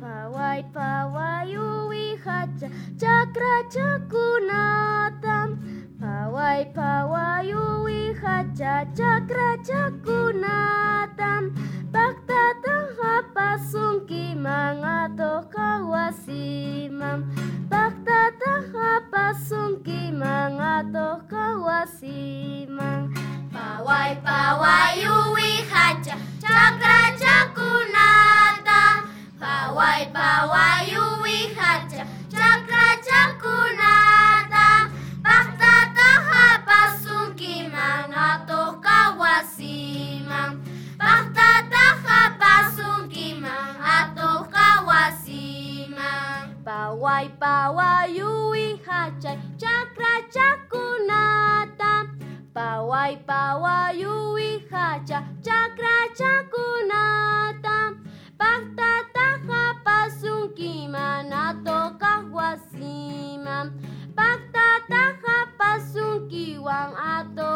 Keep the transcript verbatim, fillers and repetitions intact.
Pawai pawayuwi haja cakra cakunatam. Pawai pawayuwi haja cakra cakunatam. Bakta taha pasungki mangato kawasimam. Bakta taha pasungki mangato kawasimam. Pawai pawayuwi haja cakra cakunatam. Pawai pawayuwi haja cakra cakunatam. Bakta taha pasungki mangato kawasimam. Bakta taha pasungki mangato kawasimam. Pawai pawayuwi haja cakra cakunatam. Pawai pawayuwi haja cakra cakunatam. Bakta taha pasungki manato kawasimam. Bakta taha pasungki wang ato